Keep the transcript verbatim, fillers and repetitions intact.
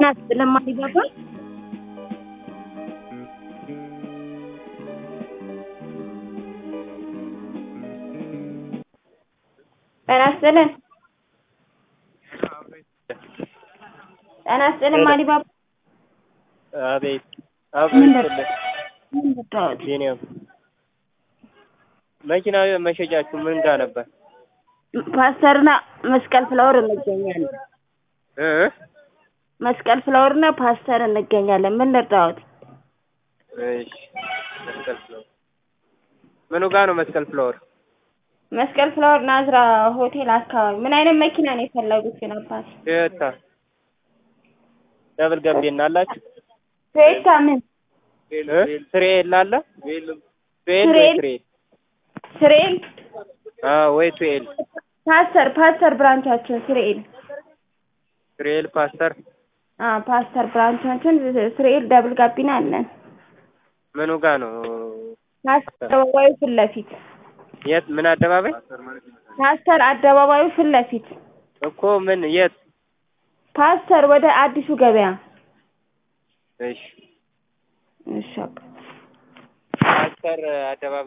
ስለማይገባ አራስለን አራስለን ማዲባባ አቤት አቤት ምንድነው መኪና መሸጫችሁ ምን ጋር ነበር? ፓስተርና መስቀል ፍላወር እንገኛለን እ መስቀል ፍላወርና ፓስተር እንገኛለን ምን ልርዳዎት? እሺ መስቀል ፍላወር ምኑ ጋር ነው መስቀል ፍላወር? መስቀል ፍላወር ናዝራ ሆቴል አካባቢ ምን አይነት መኪና ነው የፈለጉት ግን አባት? ቶዮታ ደብል ገቢና አላችሁ? ቶዮታ ምን ትሬል አለ? ትሬል ትሬል ትሬል አዎ ወይ ትሬል ፓስተር ፓስተር ብራንቻችን ትሬል ትሬል ፓስተር አ ፓስተር ብራንቻችን ትሬል ደብል ጋቢና አለን ምኑ ጋር ነው? ፓስተር አደባባዩ ፊት ለፊት የት ምን አደባባይ? ፓስተር አደባባዩ ፊት ለፊት እኮ ምን የት? ፓስተር ወደ አዲሱ ገበያ እሺ እሺ ፓስተር አደባባይ